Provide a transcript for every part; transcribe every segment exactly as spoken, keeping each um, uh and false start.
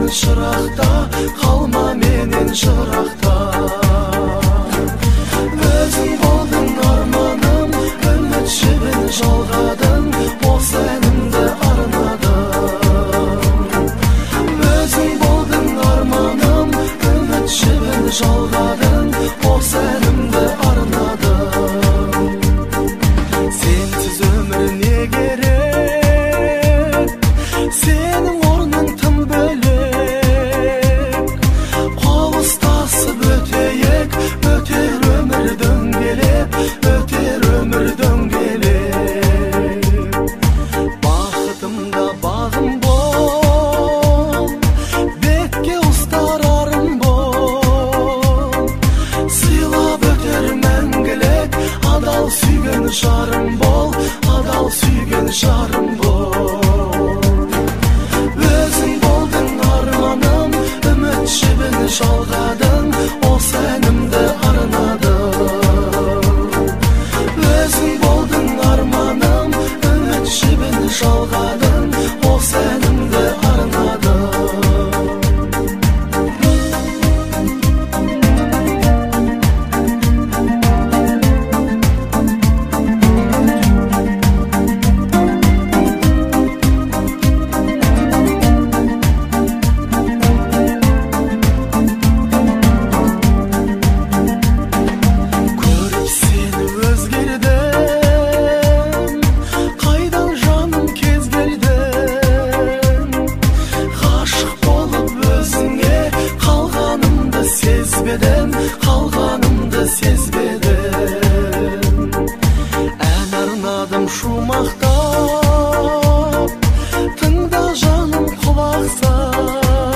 шырақта, қалма менен жырақта. Өзің болдың арманым, үміт жібін жалғадың, осы әнімді арнадым. Өзің болдың арманым, үміт жібін жалғадың, осы әнімді арнадым. Сенсіз өмір не керек, сенің орның тым бөлек. Қол ұстасып өтейік, өтер өмір дөңгелек, өтер өмір дөңгелек. Бақытымда бағым бол, бетке ұстар арым бол. Сыйлап өтер мәңгілік, адал сүйген жарым бол, адал сүйген жарым бол. Өзің болдың арманым, үміт жібін жалғадың, осы әнімді арнадым. Өзің болдың арманым, үміт жібін жалғадың, осы әнімді арнадым. Көріп сені өзгердім, қайдан жаным кез келдің. Ғашық болып өзіңе қалғанымды сезбедім, қалғанымды сезбедім. Ән арнадым шумақтап, тыңда жаным құлақ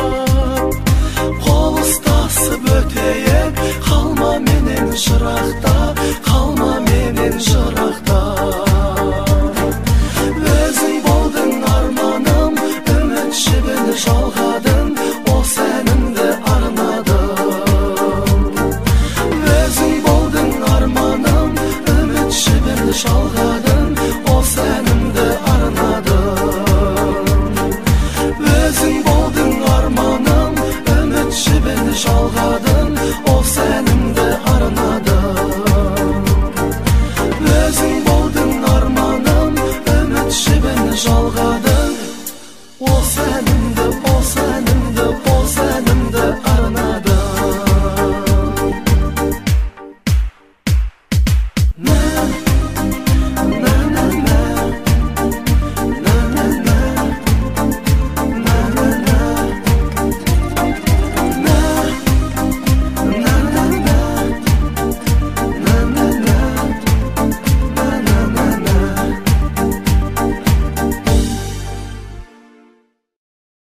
сап. Қол ұстасып өтейік, қалма менен жырақта,